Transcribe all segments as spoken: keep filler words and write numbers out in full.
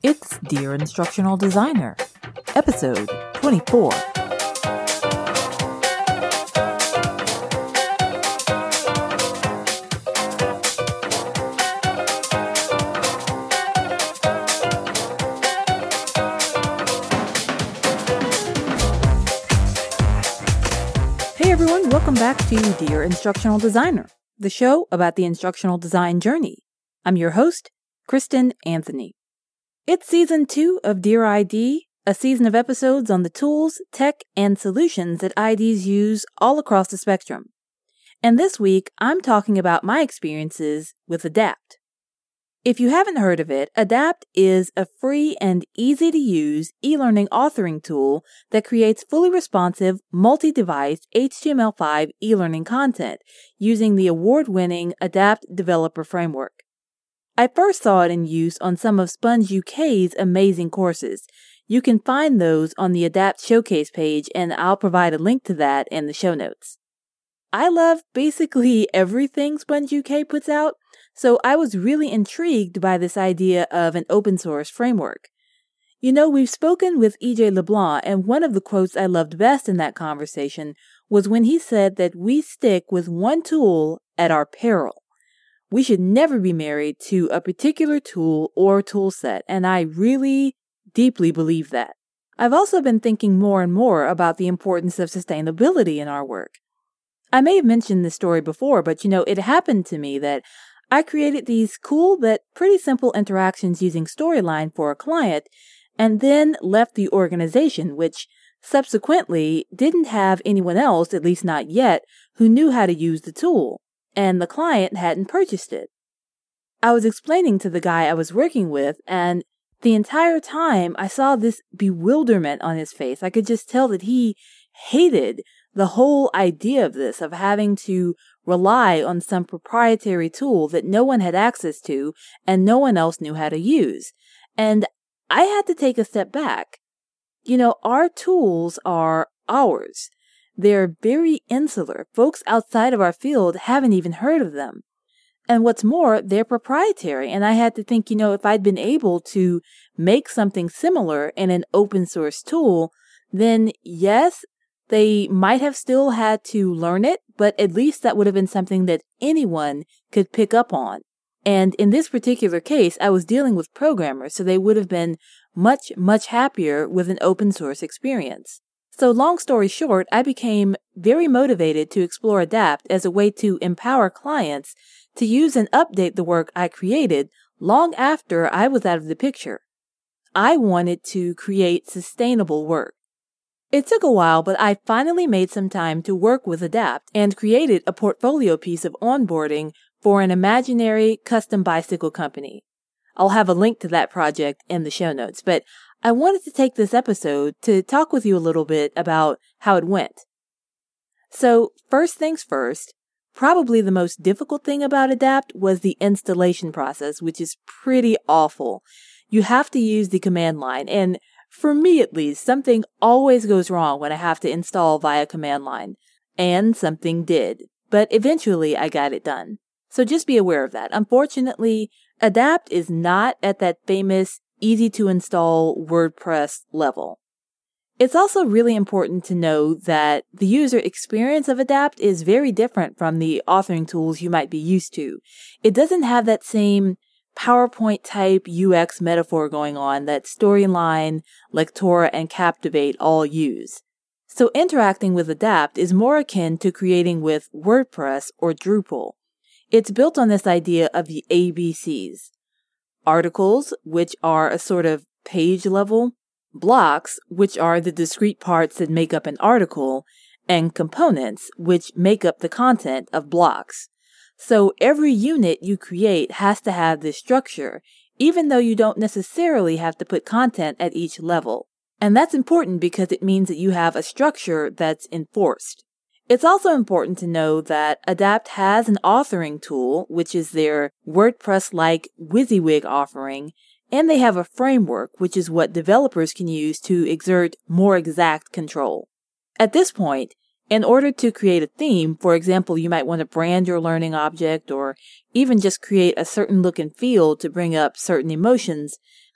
It's Dear Instructional Designer, episode twenty-four. Hey everyone, welcome back to Dear Instructional Designer, the show about the instructional design journey. I'm your host, Kristen Anthony. It's season two of Dear I D, a season of episodes on the tools, tech, and solutions that I Ds use all across the spectrum. And this week, I'm talking about my experiences with Adapt. If you haven't heard of it, Adapt is a free and easy-to-use e-learning authoring tool that creates fully responsive, multi-device H T M L five e-learning content using the award-winning Adapt Developer Framework. I first saw it in use on some of Sponge U K's amazing courses. You can find those on the Adapt Showcase page, and I'll provide a link to that in the show notes. I love basically everything Sponge U K puts out, so I was really intrigued by this idea of an open source framework. You know, we've spoken with E J LeBlanc, and one of the quotes I loved best in that conversation was when he said that we stick with one tool at our peril. We should never be married to a particular tool or tool set, and I really deeply believe that. I've also been thinking more and more about the importance of sustainability in our work. I may have mentioned this story before, but you know, it happened to me that I created these cool but pretty simple interactions using Storyline for a client, and then left the organization, which subsequently didn't have anyone else, at least not yet, who knew how to use the tool. And the client hadn't purchased it. I was explaining to the guy I was working with, and the entire time I saw this bewilderment on his face. I could just tell that he hated the whole idea of this, of having to rely on some proprietary tool that no one had access to and no one else knew how to use. And I had to take a step back. You know, our tools are ours. They're very insular. Folks outside of our field haven't even heard of them. And what's more, they're proprietary. And I had to think, you know, if I'd been able to make something similar in an open source tool, then yes, they might have still had to learn it, but at least that would have been something that anyone could pick up on. And in this particular case, I was dealing with programmers, so they would have been much, much happier with an open source experience. So long story short, I became very motivated to explore Adapt as a way to empower clients to use and update the work I created long after I was out of the picture. I wanted to create sustainable work. It took a while, but I finally made some time to work with Adapt and created a portfolio piece of onboarding for an imaginary custom bicycle company. I'll have a link to that project in the show notes, but I wanted to take this episode to talk with you a little bit about how it went. So, first things first, probably the most difficult thing about Adapt was the installation process, which is pretty awful. You have to use the command line, and for me at least, something always goes wrong when I have to install via command line. And something did, but eventually I got it done. So just be aware of that. Unfortunately, Adapt is not at that famous easy to install WordPress level. It's also really important to know that the user experience of Adapt is very different from the authoring tools you might be used to. It doesn't have that same PowerPoint type U X metaphor going on that Storyline, Lectora, and Captivate all use. So interacting with Adapt is more akin to creating with WordPress or Drupal. It's built on this idea of the A B Cs. Articles, which are a sort of page level, blocks, which are the discrete parts that make up an article, and components, which make up the content of blocks. So every unit you create has to have this structure, even though you don't necessarily have to put content at each level. And that's important because it means that you have a structure that's enforced. It's also important to know that Adapt has an authoring tool, which is their WordPress-like WYSIWYG offering, and they have a framework, which is what developers can use to exert more exact control. At this point, in order to create a theme, for example, you might want to brand your learning object or even just create a certain look and feel to bring up certain emotions,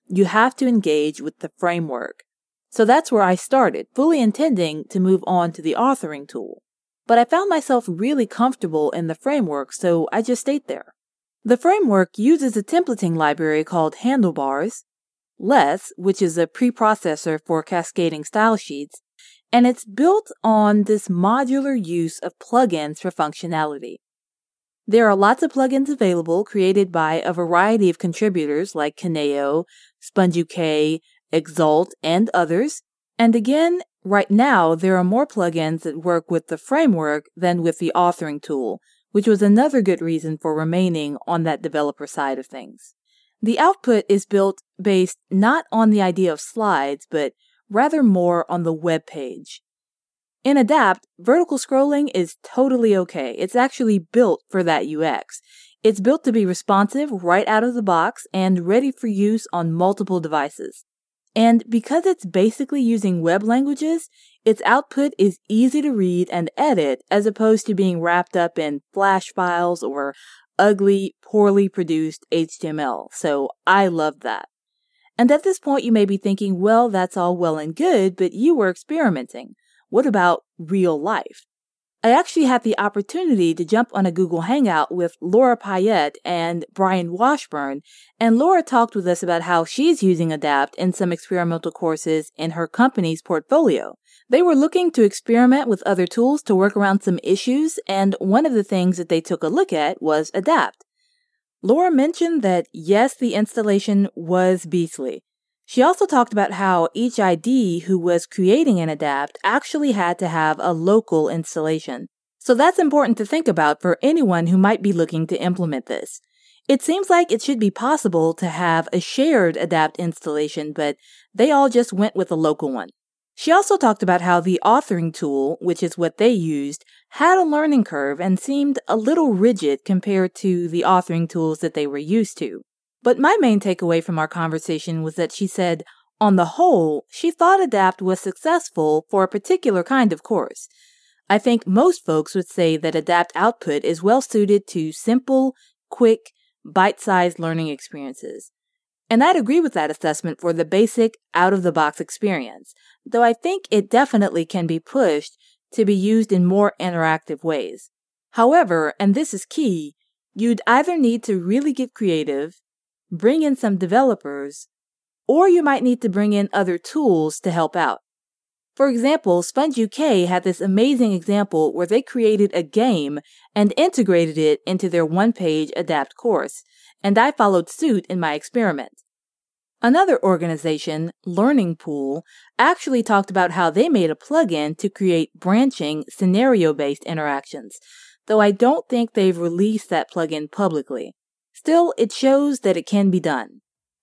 you have to engage with the framework. So that's where I started, fully intending to move on to the authoring tool. But I found myself really comfortable in the framework, so I just stayed there. The framework uses a templating library called Handlebars, Less, which is a preprocessor for cascading style sheets, and it's built on this modular use of plugins for functionality. There are lots of plugins available created by a variety of contributors like Kaneo, SpongeUK, Exalt, and others. And again, right now, there are more plugins that work with the framework than with the authoring tool, which was another good reason for remaining on that developer side of things. The output is built based not on the idea of slides, but rather more on the web page. In Adapt, vertical scrolling is totally okay. It's actually built for that U X. It's built to be responsive right out of the box and ready for use on multiple devices. And because it's basically using web languages, its output is easy to read and edit as opposed to being wrapped up in Flash files or ugly, poorly produced H T M L. So I love that. And at this point, you may be thinking, well, that's all well and good, but you were experimenting. What about real life? I actually had the opportunity to jump on a Google Hangout with Laura Payette and Brian Washburn, and Laura talked with us about how she's using Adapt in some experimental courses in her company's portfolio. They were looking to experiment with other tools to work around some issues, and one of the things that they took a look at was Adapt. Laura mentioned that yes, the installation was beastly. She also talked about how each I D who was creating an Adapt actually had to have a local installation. So that's important to think about for anyone who might be looking to implement this. It seems like it should be possible to have a shared Adapt installation, but they all just went with a local one. She also talked about how the authoring tool, which is what they used, had a learning curve and seemed a little rigid compared to the authoring tools that they were used to. But my main takeaway from our conversation was that she said, on the whole, she thought Adapt was successful for a particular kind of course. I think most folks would say that Adapt output is well suited to simple, quick, bite-sized learning experiences. And I'd agree with that assessment for the basic, out-of-the-box experience, though I think it definitely can be pushed to be used in more interactive ways. However, and this is key, you'd either need to really get creative, bring in some developers, or you might need to bring in other tools to help out. For example, SpongeUK had this amazing example where they created a game and integrated it into their one-page Adapt course, and I followed suit in my experiment. Another organization, Learning Pool, actually talked about how they made a plugin to create branching, scenario-based interactions, though I don't think they've released that plugin publicly. Still, it shows that it can be done.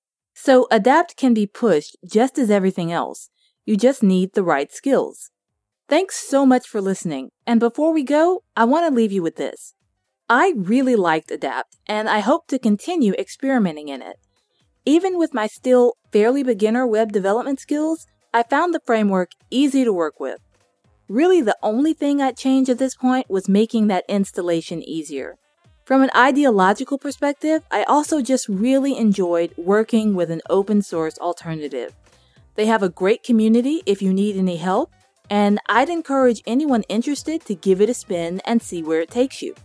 So Adapt can be pushed just as everything else. You just need the right skills. Thanks so much for listening. And before we go, I want to leave you with this. I really liked Adapt, and I hope to continue experimenting in it. Even with my still fairly beginner web development skills, I found the framework easy to work with. Really, the only thing I'd change at this point was making that installation easier. From an ideological perspective, I also just really enjoyed working with an open source alternative. They have a great community if you need any help, and I'd encourage anyone interested to give it a spin and see where it takes you.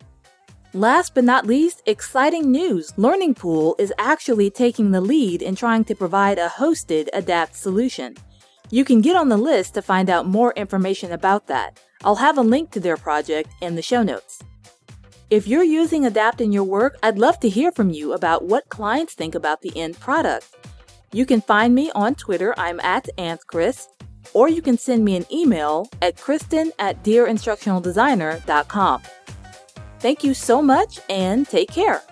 Last but not least, exciting news! Learning Pool is actually taking the lead in trying to provide a hosted Adapt solution. You can get on the list to find out more information about that. I'll have a link to their project in the show notes. If you're using Adapt in your work, I'd love to hear from you about what clients think about the end product. You can find me on Twitter, I'm at AnthChris, or you can send me an email at kristen at dear instructional designer dot com. Thank you so much and take care.